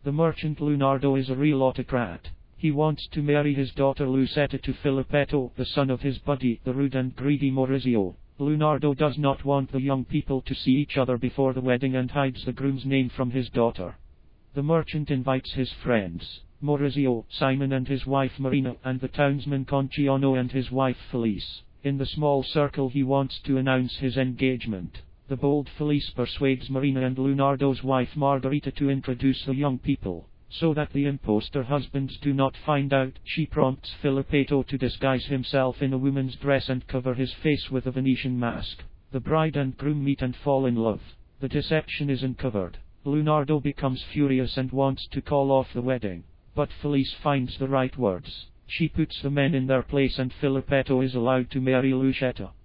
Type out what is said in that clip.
The merchant Lunardo is a real autocrat. He wants to marry his daughter Lucetta to Filippetto, the son of his buddy, the rude and greedy Maurizio. Lunardo does not want the young people to see each other before the wedding and hides the groom's name from his daughter. The merchant invites his friends, Maurizio, Simon and his wife Marina, and the townsman Conciano and his wife Felice. In the small circle he wants to announce his engagement. The bold Felice persuades Marina and Lunardo's wife Margarita to introduce the young people. So that the imposter husbands do not find out, she prompts Filippetto to disguise himself in a woman's dress and cover his face with a Venetian mask. The bride and groom meet and fall in love. The deception is uncovered. Lunardo becomes furious and wants to call off the wedding. But Felice finds the right words. She puts the men in their place and Filippetto is allowed to marry Lucetta.